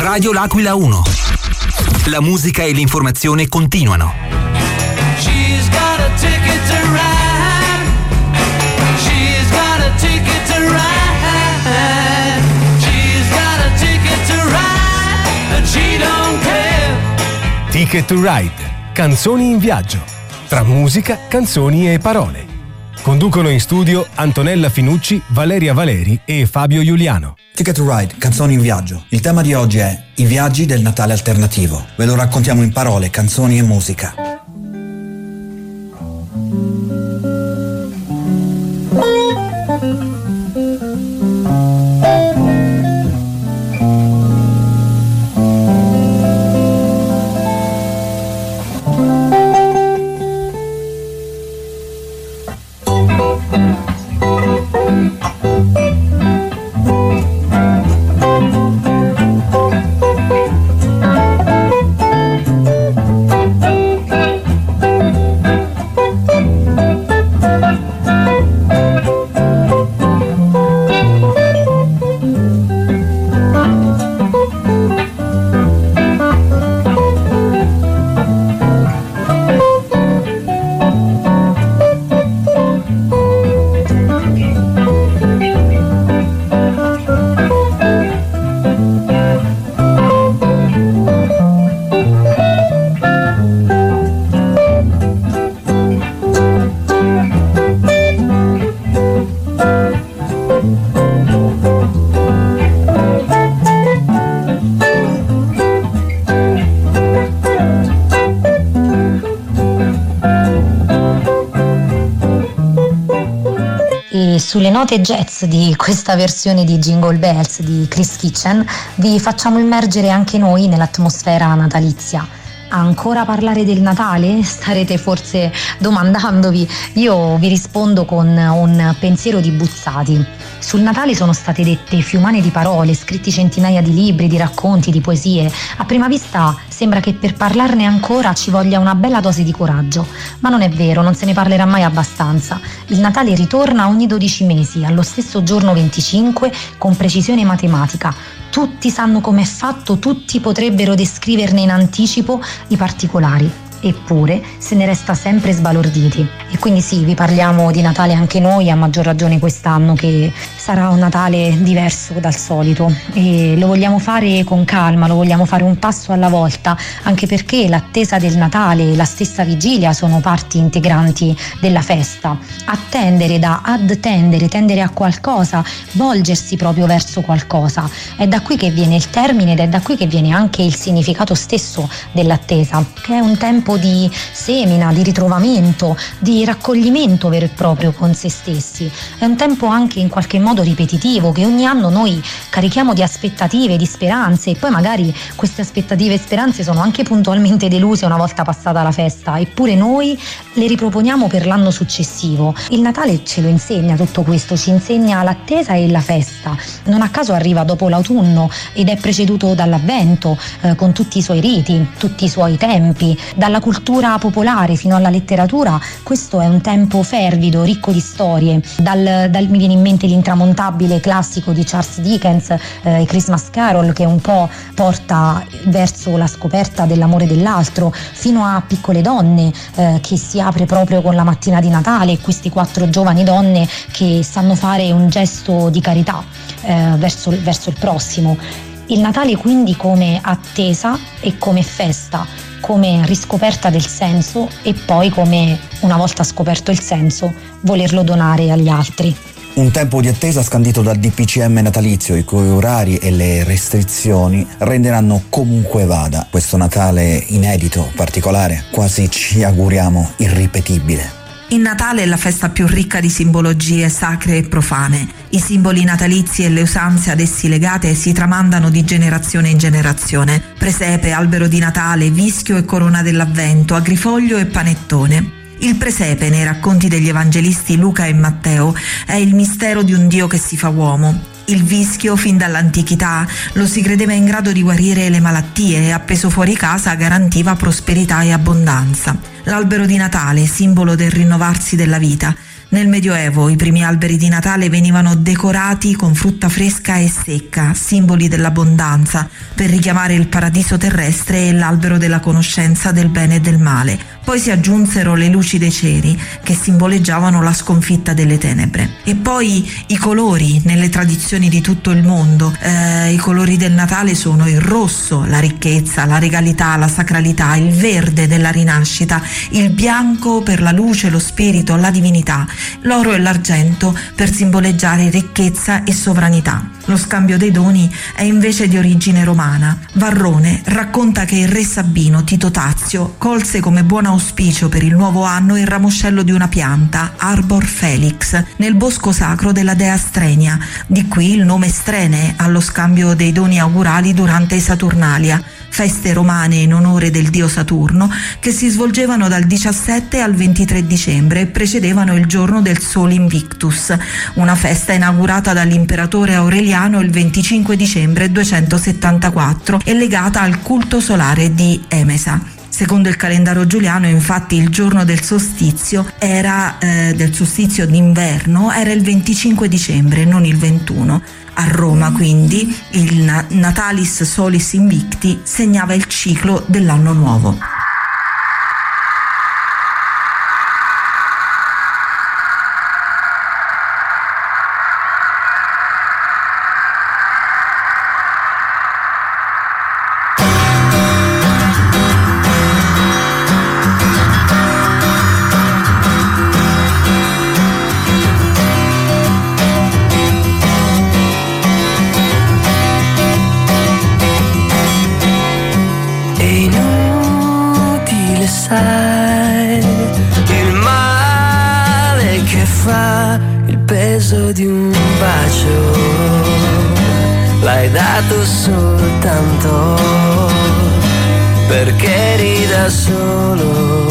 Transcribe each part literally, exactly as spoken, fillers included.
Radio L'Aquila uno. La musica e l'informazione continuano. She's got a ticket to ride. She's got a ticket to ride. She's got a ticket to ride and she don't care. Ticket to Ride. Canzoni in viaggio. Tra musica, canzoni e parole. Conducono in studio Antonella Finucci, Valeria Valeri e Fabio Giuliano. Ticket to Ride, canzoni in viaggio. Il tema di oggi è i viaggi del Natale alternativo. Ve lo raccontiamo in parole, canzoni e musica. Sulle note jazz di questa versione di Jingle Bells di Chris Kitchen vi facciamo immergere anche noi nell'atmosfera natalizia. Ancora parlare del Natale? Starete forse domandandovi. Io vi rispondo con un pensiero di Buzzati. Sul Natale sono state dette fiumane di parole, scritti centinaia di libri, di racconti, di poesie. A prima vista sembra che per parlarne ancora ci voglia una bella dose di coraggio, ma non è vero, non se ne parlerà mai abbastanza. Il Natale ritorna ogni dodici mesi, allo stesso giorno venticinque, con precisione matematica. Tutti sanno com'è fatto, tutti potrebbero descriverne in anticipo i particolari. Eppure se ne resta sempre sbalorditi. E quindi sì, vi parliamo di Natale anche noi, a maggior ragione quest'anno, che sarà un Natale diverso dal solito, e lo vogliamo fare con calma, lo vogliamo fare un passo alla volta, anche perché l'attesa del Natale e la stessa vigilia sono parti integranti della festa. Attendere da attendere, tendere a qualcosa, volgersi proprio verso qualcosa, è da qui che viene il termine ed è da qui che viene anche il significato stesso dell'attesa, che è un tempo di semina, di ritrovamento, di raccoglimento vero e proprio con se stessi. È un tempo anche in qualche modo ripetitivo, che ogni anno noi carichiamo di aspettative, di speranze, e poi magari queste aspettative e speranze sono anche puntualmente deluse una volta passata la festa, eppure noi le riproponiamo per l'anno successivo. Il Natale ce lo insegna tutto questo, ci insegna l'attesa e la festa. Non a caso arriva dopo l'autunno ed è preceduto dall'avvento, eh, con tutti i suoi riti, tutti i suoi tempi. Dalla cultura popolare fino alla letteratura, questo è un tempo fervido, ricco di storie. Dal, dal, mi viene in mente l'intramontabile classico di Charles Dickens, eh, Christmas Carol, che un po' porta verso la scoperta dell'amore dell'altro, fino a Piccole donne, eh, che si apre proprio con la mattina di Natale, e queste quattro giovani donne che sanno fare un gesto di carità eh, verso, verso il prossimo. Il Natale quindi come attesa e come festa, come riscoperta del senso, e poi come, una volta scoperto il senso, volerlo donare agli altri. Un tempo di attesa scandito dal D P C M natalizio, i cui orari e le restrizioni renderanno comunque vada questo Natale inedito, particolare, quasi ci auguriamo irripetibile. Il Natale è la festa più ricca di simbologie sacre e profane. I simboli natalizi e le usanze ad essi legate si tramandano di generazione in generazione. Presepe, albero di Natale, vischio e corona dell'avvento, agrifoglio e panettone. Il presepe, nei racconti degli evangelisti Luca e Matteo, è il mistero di un Dio che si fa uomo. Il vischio, fin dall'antichità, lo si credeva in grado di guarire le malattie e appeso fuori casa garantiva prosperità e abbondanza. L'albero di Natale, simbolo del rinnovarsi della vita, Nel Medioevo i primi alberi di Natale venivano decorati con frutta fresca e secca, simboli dell'abbondanza, per richiamare il paradiso terrestre e l'albero della conoscenza del bene e del male. Poi si aggiunsero le luci dei ceri, che simboleggiavano la sconfitta delle tenebre. E poi i colori nelle tradizioni di tutto il mondo. Eh, I colori del Natale sono il rosso, la ricchezza, la regalità, la sacralità, il verde della rinascita, il bianco per la luce, lo spirito, la divinità, l'oro e l'argento per simboleggiare ricchezza e sovranità. Lo scambio dei doni è invece di origine romana. Varrone racconta che il re Sabino Tito Tazio colse come buon auspicio per il nuovo anno il ramoscello di una pianta, Arbor Felix, nel bosco sacro della dea Strenia, di qui il nome Strene allo scambio dei doni augurali durante i Saturnalia, feste romane in onore del dio Saturno che si svolgevano dal diciassette al ventitré dicembre e precedevano il giorno del Sol Invictus, una festa inaugurata dall'imperatore Aureliano il venticinque dicembre duecentosettantaquattro e legata al culto solare di Emesa. Secondo il calendario giuliano, infatti, il giorno del solstizio era eh, del solstizio d'inverno era il venticinque dicembre, non il ventuno. A Roma, quindi, il Natalis Solis Invicti segnava il ciclo dell'anno nuovo. Il male che fa il peso di un bacio l'hai dato soltanto perché eri da solo.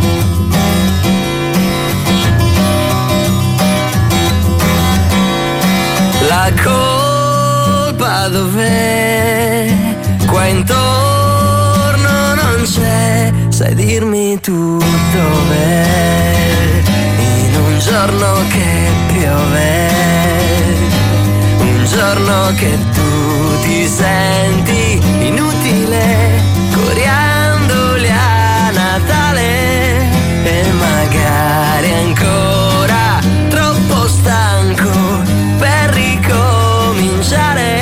La colpa dov'è? Qua intorno non c'è. Sai dirmi tu dov'è? In un giorno che piove, un giorno che tu ti senti inutile, coriandoli a Natale e magari ancora troppo stanco per ricominciare.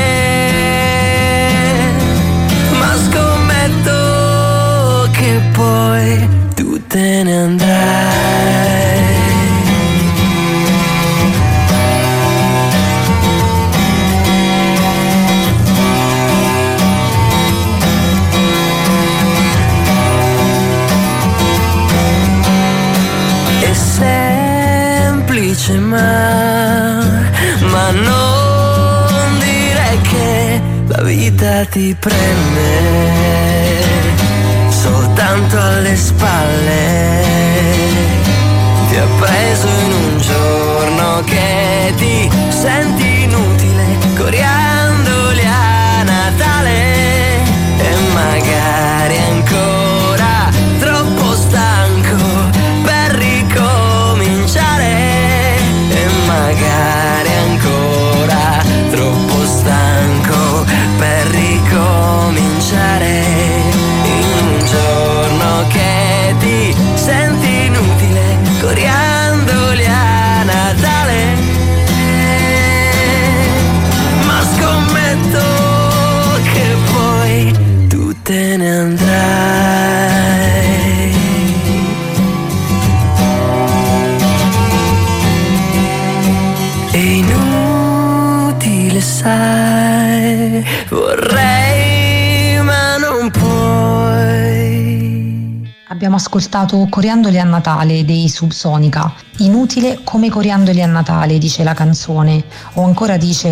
Ma scommetto che poi tu te ne andrai. È semplice ma, ma non dire che la vita ti prende soltanto alle spalle. Ti ha preso in un giorno che ti senti inutile, coriandoli a Natale e magari ancora troppo stanco per ricominciare e magari ancora troppo stanco per ricominciare. Che ti senti inutile, coriandoli a Natale, ma scommetto che poi tu te ne andrai. È inutile, sai, vorrei ma non puoi. Abbiamo ascoltato Coriandoli a Natale dei Subsonica. Inutile come coriandoli a Natale, dice la canzone, o ancora dice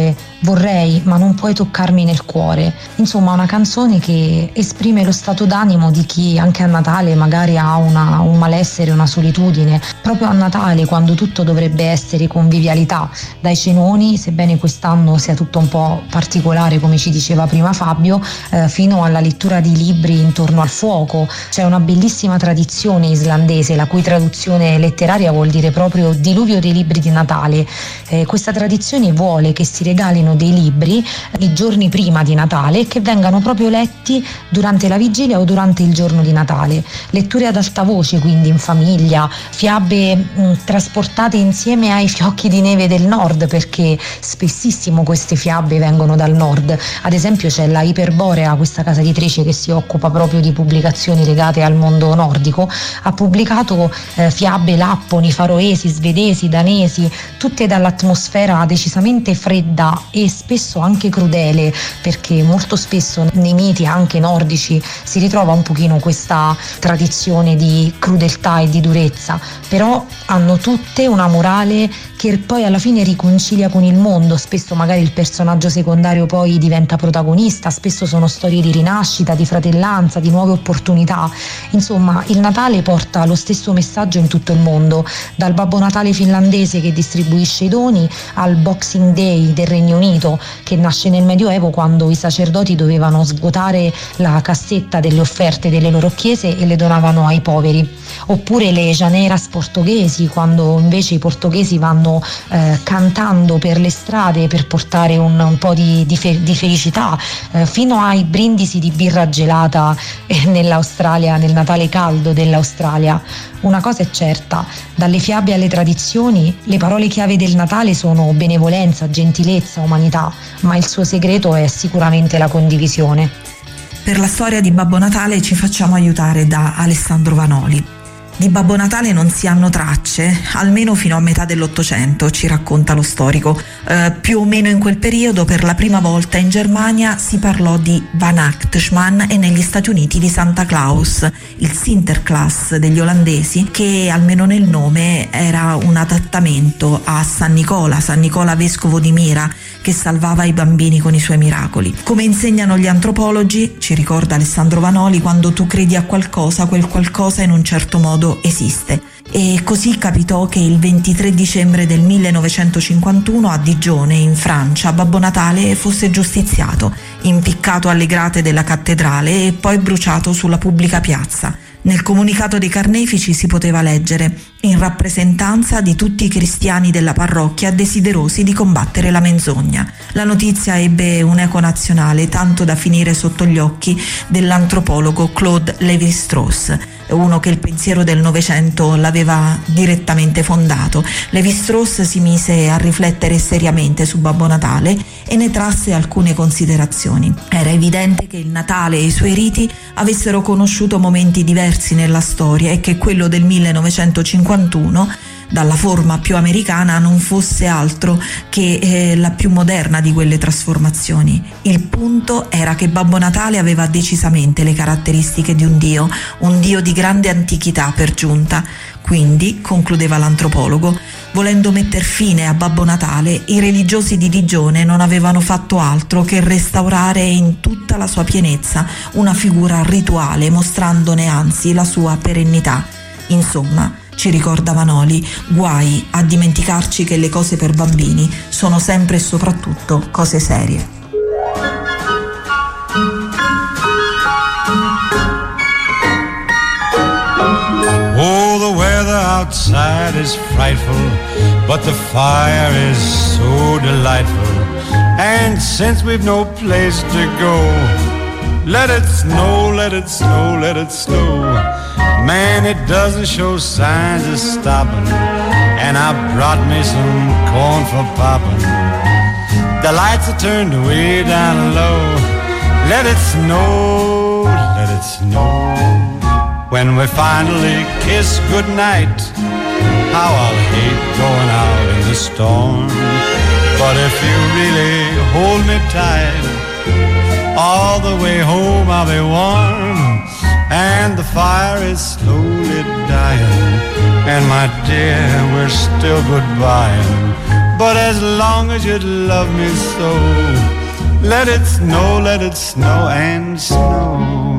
vorrei ma non puoi toccarmi nel cuore. Insomma, una canzone che esprime lo stato d'animo di chi anche a Natale magari ha una, un malessere, una solitudine. Proprio a Natale, quando tutto dovrebbe essere convivialità, dai cenoni, sebbene quest'anno sia tutto un po' particolare come ci diceva prima Fabio, eh, fino alla lettura di libri intorno al fuoco. C'è una bellissima tradizione islandese, la cui traduzione letteraria vuol dire proprio diluvio dei libri di Natale. Eh, questa tradizione vuole che si regalino dei libri i giorni prima di Natale e che vengano proprio letti durante la vigilia o durante il giorno di Natale. Letture ad alta voce, quindi in famiglia, fiabe mh, trasportate insieme ai fiocchi di neve del nord, perché spessissimo queste fiabe vengono dal nord. Ad esempio c'è la Iperborea, questa casa editrice che si occupa proprio di pubblicazioni legate al mondo nordico, ha pubblicato eh, fiabe lapponi, faroesi, svedesi, danesi, tutte dall'atmosfera decisamente fredda e spesso anche crudele, perché molto spesso nei miti anche nordici si ritrova un pochino questa tradizione di crudeltà e di durezza, però hanno tutte una morale che poi alla fine riconcilia con il mondo. Spesso magari il personaggio secondario poi diventa protagonista, spesso sono storie di rinascita, di fratellanza, di nuove opportunità. Insomma, il Natale porta lo stesso messaggio in tutto il mondo, dal Babbo Natale finlandese che distribuisce i doni al Boxing Day del Regno Unito, che nasce nel Medioevo quando i sacerdoti dovevano svuotare la cassetta delle offerte delle loro chiese e le donavano ai poveri. Oppure le Janeras portoghesi, quando invece i portoghesi vanno eh, cantando per le strade per portare un, un po' di, di, fe- di felicità, eh, fino ai brindisi di birra gelata eh, nell'Australia, nel Natale caldo dell'Australia. Una cosa è certa, dalle fiabe alle tradizioni, le parole chiave del Natale sono benevolenza, gentilezza, umanità, ma il suo segreto è sicuramente la condivisione. Per la storia di Babbo Natale ci facciamo aiutare da Alessandro Vanoli. Di Babbo Natale non si hanno tracce, almeno fino a metà dell'Ottocento, ci racconta lo storico. Eh, più o meno in quel periodo, per la prima volta in Germania si parlò di Weihnachtsmann e negli Stati Uniti di Santa Claus, il Sinterklaas degli olandesi, che almeno nel nome era un adattamento a San Nicola, San Nicola vescovo di Mira, che salvava i bambini con i suoi miracoli. Come insegnano gli antropologi, ci ricorda Alessandro Vanoli, quando tu credi a qualcosa, quel qualcosa in un certo modo esiste. E così capitò che il ventitré dicembre del millenovecentocinquantuno a Digione, in Francia, Babbo Natale fosse giustiziato, impiccato alle grate della cattedrale e poi bruciato sulla pubblica piazza. Nel comunicato dei carnefici si poteva leggere: in rappresentanza di tutti i cristiani della parrocchia desiderosi di combattere la menzogna. La notizia ebbe un'eco nazionale, tanto da finire sotto gli occhi dell'antropologo Claude Lévi-Strauss, uno che il pensiero del Novecento l'aveva direttamente fondato. Lévi-Strauss si mise a riflettere seriamente su Babbo Natale e ne trasse alcune considerazioni. Era evidente che il Natale e i suoi riti avessero conosciuto momenti diversi nella storia e che quello del millenovecentocinquantuno, dalla forma più americana, non fosse altro che eh, la più moderna di quelle trasformazioni. Il punto era che Babbo Natale aveva decisamente le caratteristiche di un dio, un dio di grande antichità per giunta. Quindi, concludeva l'antropologo, volendo metter fine a Babbo Natale, i religiosi di Digione non avevano fatto altro che restaurare in tutta la sua pienezza una figura rituale, mostrandone anzi la sua perennità. Insomma, ci ricorda Vanoli, guai a dimenticarci che le cose per bambini sono sempre e soprattutto cose serie. Oh, the weather outside is frightful, but the fire is so delightful. And since we've no place to go, let it snow, let it snow, let it snow. Man, it doesn't show signs of stopping, and I brought me some corn for popping. The lights are turned way down low. Let it snow, let it snow. When we finally kiss goodnight, how I'll hate going out in the storm. But if you really hold me tight, all the way home I'll be warm. And the fire is slowly dying, and my dear, we're still goodbying. but as long as you love me so, let it snow, let it snow and snow.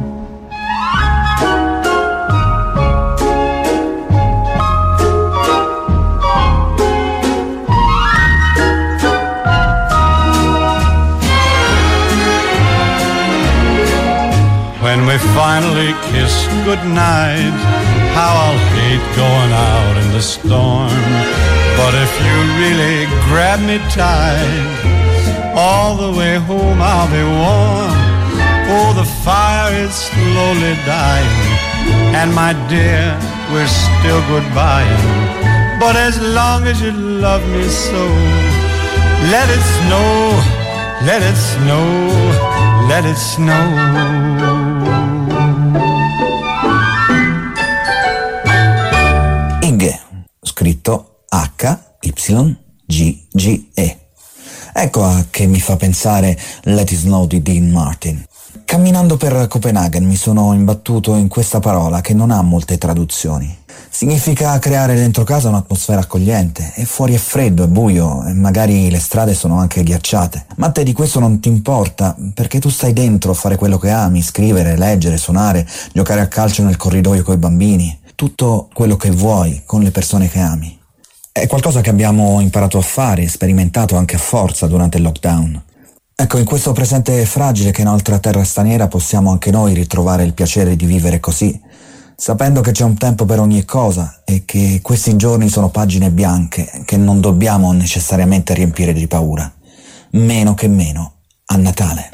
When we finally kiss goodnight, how I'll hate going out in the storm. But if you really grab me tight, all the way home I'll be warm. Oh, the fire is slowly dying, and my dear, we're still goodbying. But as long as you love me so, let it snow, let it snow, let it snow. Iggy, scritto H Y G G E. Ecco a che mi fa pensare Let It Snow di Dean Martin. Camminando per Copenaghen mi sono imbattuto in questa parola che non ha molte traduzioni. Significa creare dentro casa un'atmosfera accogliente, e fuori è freddo, è buio e magari le strade sono anche ghiacciate. Ma a te di questo non ti importa, perché tu stai dentro a fare quello che ami, scrivere, leggere, suonare, giocare a calcio nel corridoio coi bambini. Tutto quello che vuoi con le persone che ami. È qualcosa che abbiamo imparato a fare, sperimentato anche a forza durante il lockdown. Ecco, in questo presente fragile che è un'altra terra straniera possiamo anche noi ritrovare il piacere di vivere così, sapendo che c'è un tempo per ogni cosa e che questi giorni sono pagine bianche che non dobbiamo necessariamente riempire di paura. Meno che meno a Natale.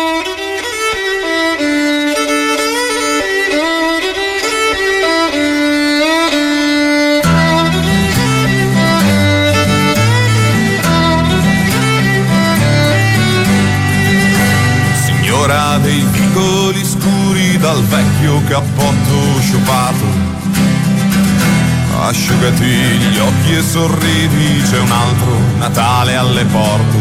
Dei vicoli scuri dal vecchio cappotto sciupato, asciugati gli occhi e sorridi, c'è un altro Natale alle porte.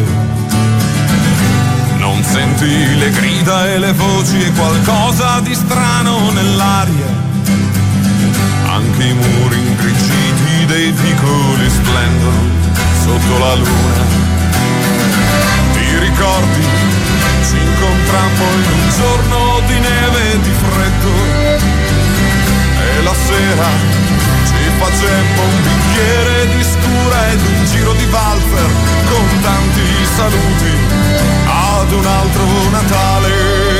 Non senti le grida e le voci e qualcosa di strano nell'aria, anche i muri ingrigiti dei vicoli splendono sotto la luna. Ti ricordi? Ci incontrammo in un giorno di neve e di freddo, e la sera ci facemmo un bicchiere di scura ed un giro di valzer con tanti saluti ad un altro Natale.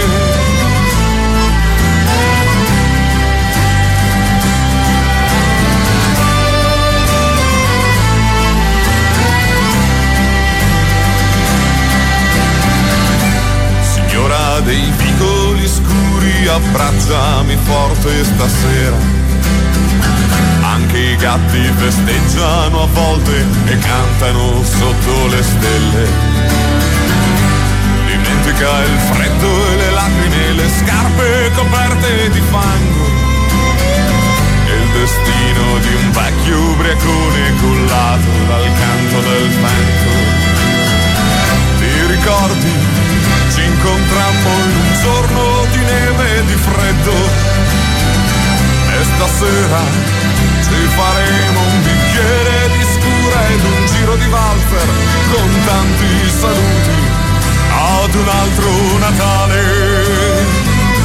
Signora dei vicoli scuri, abbracciami forte stasera. Anche i gatti festeggiano a volte e cantano sotto le stelle. Dimentica il freddo e le lacrime, le scarpe coperte di fango e il destino di un vecchio ubriacone cullato dal canto del vento. Ti ricordi? Ci incontrammo in un giorno di neve e di freddo, e stasera ci faremo un bicchiere di scura ed un giro di valzer con tanti saluti ad un altro Natale.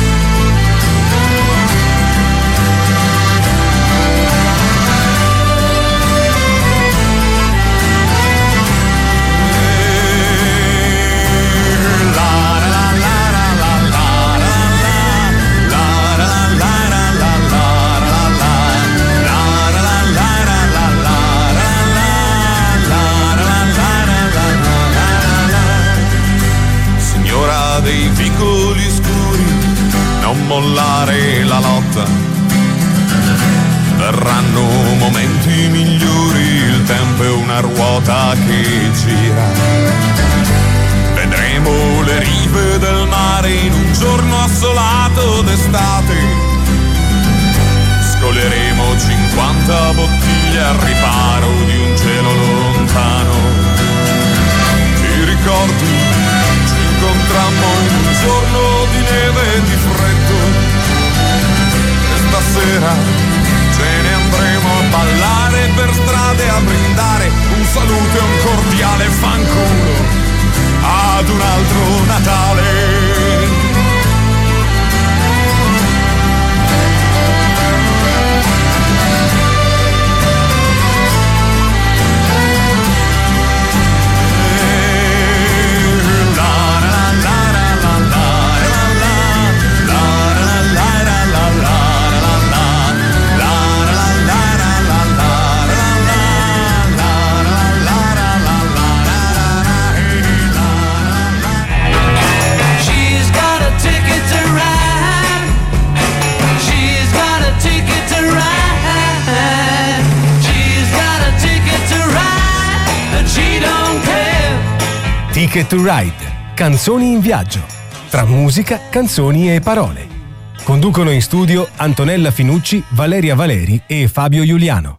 Dei vicoli scuri, non mollare la lotta, verranno momenti migliori, il tempo è una ruota che gira. Vedremo le rive del mare in un giorno assolato d'estate, scoglieremo cinquanta bottiglie al riparo di un cielo lontano. Ti ricordi? Incontrammo in un giorno di neve e di freddo, e stasera ce ne andremo a ballare per strade, a brindare un saluto e un cordiale Ticket to Ride. Canzoni in viaggio. Tra musica, canzoni e parole. Conducono in studio Antonella Finucci, Valeria Valeri e Fabio Giuliano.